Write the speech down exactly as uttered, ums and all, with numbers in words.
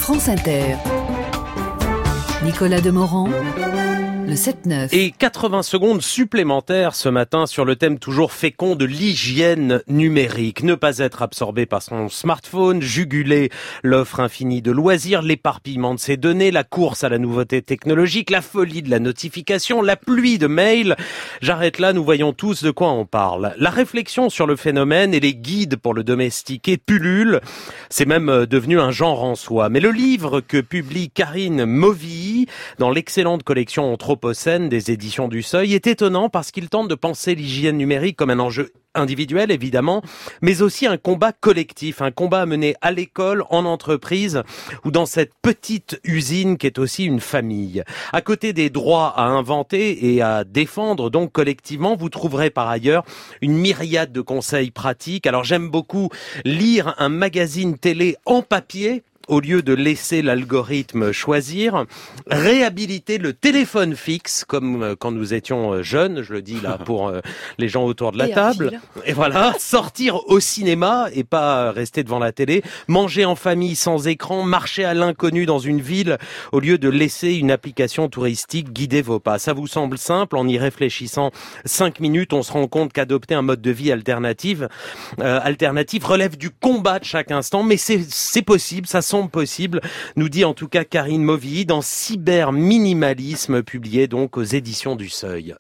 France Inter. Nicolas Demorand, le sept neuf. Et quatre-vingts secondes supplémentaires ce matin sur le thème toujours fécond de l'hygiène numérique. Ne pas être absorbé par son smartphone, juguler l'offre infinie de loisirs, l'éparpillement de ses données, la course à la nouveauté technologique, la folie de la notification, la pluie de mails. J'arrête là, nous voyons tous de quoi on parle. La réflexion sur le phénomène et les guides pour le domestiquer pullulent. C'est même devenu un genre en soi. Mais le livre que publie Karine Movilly dans l'excellente collection Anthropocène des éditions du Seuil est étonnant parce qu'il tente de penser l'hygiène numérique comme un enjeu individuel évidemment, mais aussi un combat collectif, un combat à mener à l'école, en entreprise ou dans cette petite usine qui est aussi une famille. À côté des droits à inventer et à défendre donc collectivement, vous trouverez par ailleurs une myriade de conseils pratiques. Alors j'aime beaucoup lire un magazine télé en papier au lieu de laisser l'algorithme choisir, réhabiliter le téléphone fixe, comme quand nous étions jeunes, je le dis là pour les gens autour de la et table, et voilà, sortir au cinéma et pas rester devant la télé, manger en famille sans écran, marcher à l'inconnu dans une ville, au lieu de laisser une application touristique guider vos pas. Ça vous semble simple, en y réfléchissant cinq minutes, on se rend compte qu'adopter un mode de vie alternatif, euh, alternatif relève du combat de chaque instant, mais c'est, c'est possible, ça semble possible, nous dit en tout cas Karine Movilly dans Cyberminimalisme, publié donc aux éditions du Seuil.